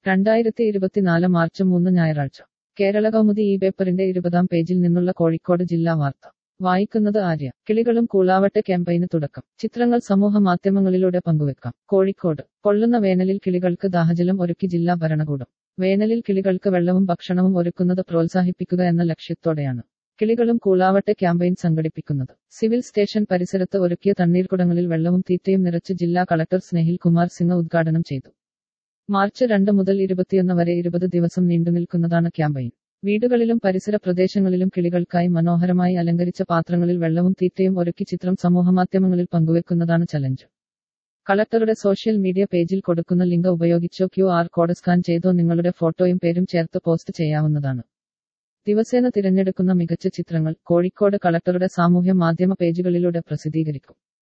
2024 March 3 ഞായറാഴ്ച കേരള കൗമുദി ഈ പേപ്പറിന്റെ 20-ാം പേജിൽ നിന്നുള്ള കോഴിക്കോട് ജില്ലാ വാർത്ത വായിക്കുന്നത് ആര്യ. കിളികളും കൂളാവട്ടെ ക്യാമ്പയിന് തുടക്കം. ചിത്രങ്ങൾ സമൂഹ മാധ്യമങ്ങളിലൂടെ പങ്കുവെക്കാം. കോഴിക്കോട്. പൊള്ളുന്ന വേനലിൽ കിളികൾക്ക് ദാഹജലം ഒരുക്കി ജില്ലാ ഭരണകൂടം. വേനലിൽ കിളികൾക്ക് വെള്ളവും ഭക്ഷണവും ഒരുക്കുന്നത് പ്രോത്സാഹിപ്പിക്കുക എന്ന ലക്ഷ്യത്തോടെയാണ് കിളികളും കൂളാവട്ടെ ക്യാമ്പയിൻ സംഘടിപ്പിക്കുന്നത്. സിവിൽ സ്റ്റേഷൻ പരിസരത്ത് ഒരുക്കിയ തണ്ണീർക്കുടങ്ങളിൽ വെള്ളവും തീറ്റയും നിറച്ച് ജില്ലാ കളക്ടർ സ്നേഹിൽ കുമാർ സിംഗ് ഉദ്ഘാടനം ചെയ്തു. മാർച്ച് 2 മുതൽ 21 വരെ 20 ദിവസം നീണ്ടുനിൽക്കുന്നതാണ് ക്യാമ്പയിൻ. വീടുകളിലും പരിസര പ്രദേശങ്ങളിലും കിളികൾക്കായി മനോഹരമായി അലങ്കരിച്ച പാത്രങ്ങളിൽ വെള്ളവും തീറ്റയും ഒരുക്കി ചിത്രം സമൂഹമാധ്യമങ്ങളിൽ പങ്കുവെക്കുന്നതാണ് ചലഞ്ച്. കളക്ടറുടെ സോഷ്യൽ മീഡിയ പേജിൽ കൊടുക്കുന്ന ലിങ്ക് ഉപയോഗിച്ചോ QR കോഡ് സ്കാൻ ചെയ്തോ നിങ്ങളുടെ ഫോട്ടോയും പേരും ചേർത്ത് പോസ്റ്റ് ചെയ്യാവുന്നതാണ്. ദിവസേന തിരഞ്ഞെടുക്കുന്ന മികച്ച ചിത്രങ്ങൾ കോഴിക്കോട് കളക്ടറുടെ സാമൂഹ്യ മാധ്യമ പേജുകളിലൂടെ പ്രസിദ്ധീകരിക്കും.